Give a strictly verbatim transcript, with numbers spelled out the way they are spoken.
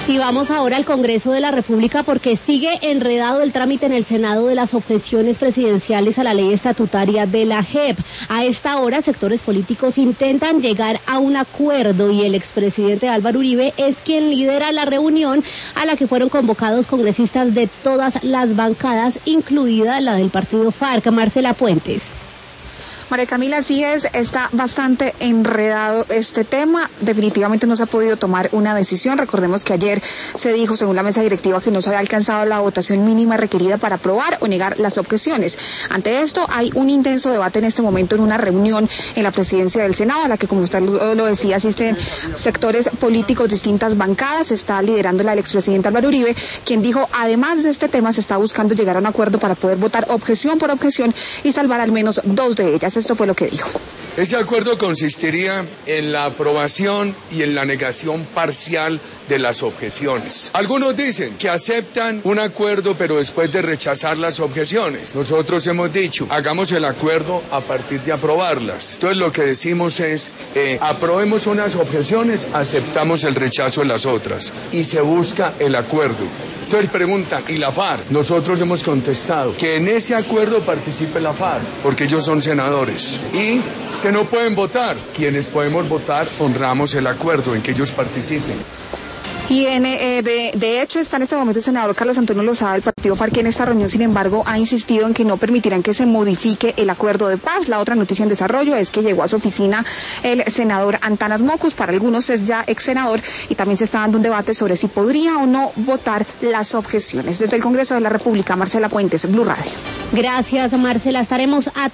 Y vamos ahora al Congreso de la República porque sigue enredado el trámite en el Senado de las objeciones presidenciales a la ley estatutaria de la J E P. A esta hora, sectores políticos intentan llegar a un acuerdo y el expresidente Álvaro Uribe es quien lidera la reunión a la que fueron convocados congresistas de todas las bancadas, incluida la del partido FARC. Marcela Puentes. María Camila, así es, está bastante enredado este tema, definitivamente no se ha podido tomar una decisión. Recordemos que ayer se dijo, según la mesa directiva, que no se había alcanzado la votación mínima requerida para aprobar o negar las objeciones. Ante esto, hay un intenso debate en este momento en una reunión en la presidencia del Senado, a la que, como usted lo decía, asisten sectores políticos, distintas bancadas. Está liderándola el expresidente Álvaro Uribe, quien dijo, además de este tema, se está buscando llegar a un acuerdo para poder votar objeción por objeción y salvar al menos dos de ellas. Esto fue lo que dijo. Ese acuerdo consistiría en la aprobación y en la negación parcial de las objeciones. Algunos dicen que aceptan un acuerdo pero después de rechazar las objeciones. Nosotros hemos dicho, hagamos el acuerdo a partir de aprobarlas. Entonces lo que decimos es, eh, aprobemos unas objeciones, aceptamos el rechazo de las otras y se busca el acuerdo. Entonces preguntan, ¿y la FARC? Nosotros hemos contestado que en ese acuerdo participe la FARC, porque ellos son senadores. Y que no pueden votar. Quienes podemos votar, honramos el acuerdo en que ellos participen. Y en, eh, de, de hecho está en este momento el senador Carlos Antonio Lozada del partido FARC, que en esta reunión, sin embargo, ha insistido en que no permitirán que se modifique el acuerdo de paz. La otra noticia en desarrollo es que llegó a su oficina el senador Antanas Mocus, para algunos es ya ex senador, y también se está dando un debate sobre si podría o no votar las objeciones. Desde el Congreso de la República, Marcela Puentes, Blue Radio. Gracias, Marcela. Estaremos atentos.